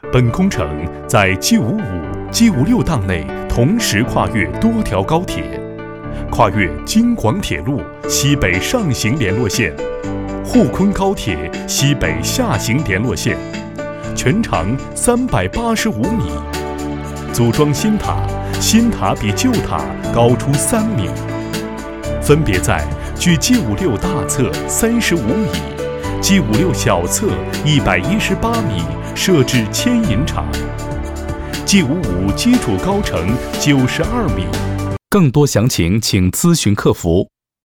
本工程在 G55、G56档内同时跨越多条高铁，跨越京广铁路西北上行联络线、沪昆高铁西北下行联络线，全长385米。组装新塔，新塔比旧塔高出3米，分别在距 G56 大侧35米、G56 小侧118米设置牵引场。G55基础高程92米。 更多详情请咨询客服。